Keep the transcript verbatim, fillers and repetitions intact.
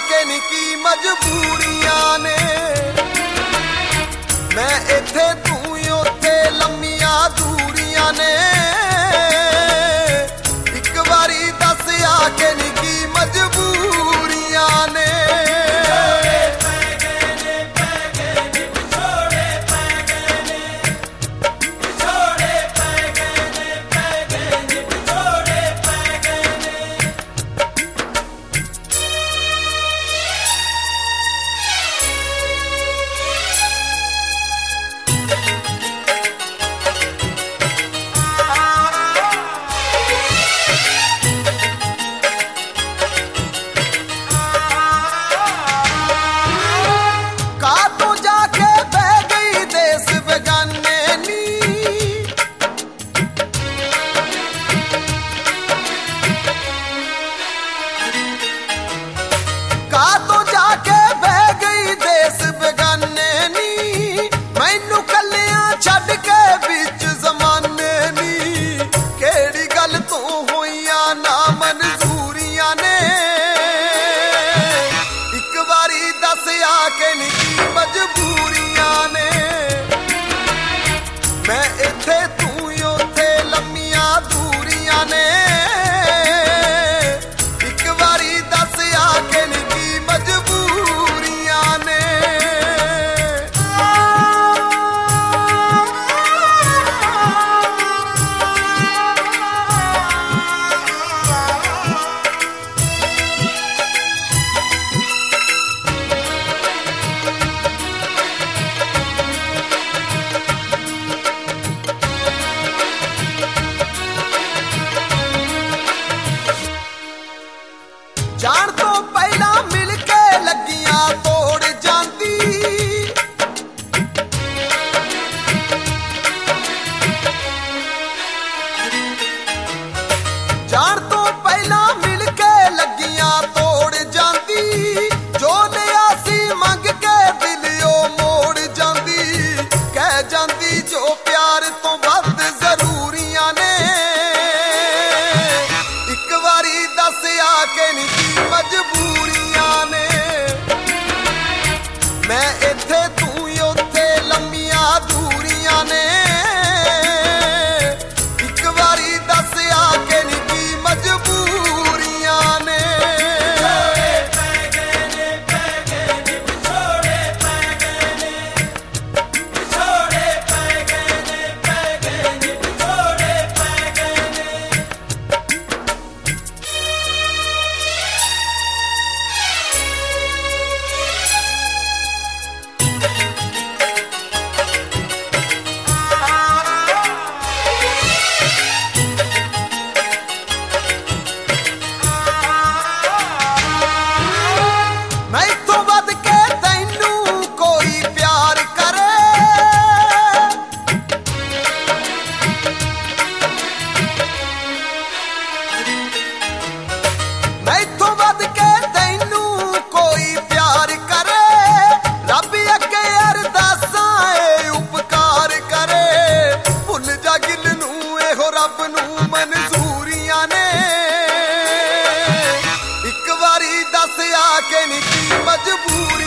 के नी की मजबूरियां ने। मैं इत्थे तू उत्थे लम्मियां दूरियां ने। एक बारी दस आके नी की मजबूरियां ने। आके नी की मजबूरियां ने। मैं इत्थे तू उत्थे लम्मियां दूरियां ने। एक बारी दस आके नी की मजबूरियां ने। जान तो पहला मिल के लगियां तोड़ जांदी। जान तो पहला मिल के लगियां तोड़ जांदी। जो लिया सी मंग के दिल ओ मोड़ जांदी। कह जांदी जो प्यार तो वध जरूरियां ने। एक बारी दस आके नी मजबूरियां ने। मैं इत्थे तू उत्थे लम्मियां दूरियां ने। एक बारी दस आके नी की मजबूरियां ने। रब नू मंजूरियां ने। एक बारी दस आके नी की मजबूरी।